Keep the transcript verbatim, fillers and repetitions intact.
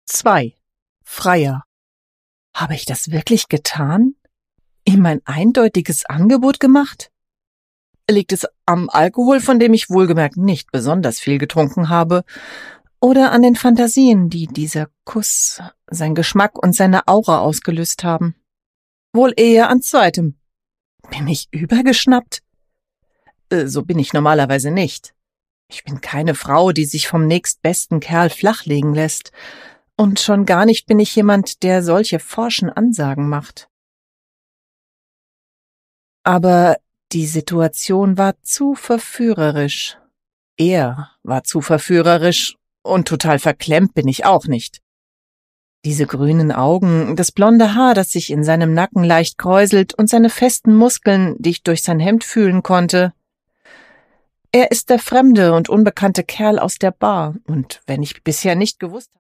zwei. Freier. Habe ich das wirklich getan? Ihm ein eindeutiges Angebot gemacht? Liegt es am Alkohol, von dem ich wohlgemerkt nicht besonders viel getrunken habe, oder an den Fantasien, die dieser Kuss, sein Geschmack und seine Aura ausgelöst haben? Wohl eher an zweitem. Bin ich übergeschnappt? Äh, so bin ich normalerweise nicht. Ich bin keine Frau, die sich vom nächstbesten Kerl flachlegen lässt. Und schon gar nicht bin ich jemand, der solche forschen Ansagen macht. Aber die Situation war zu verführerisch. Er war zu verführerisch und total verklemmt bin ich auch nicht. Diese grünen Augen, das blonde Haar, das sich in seinem Nacken leicht kräuselt und seine festen Muskeln, die ich durch sein Hemd fühlen konnte. Er ist der fremde und unbekannte Kerl aus der Bar, und wenn ich bisher nicht gewusst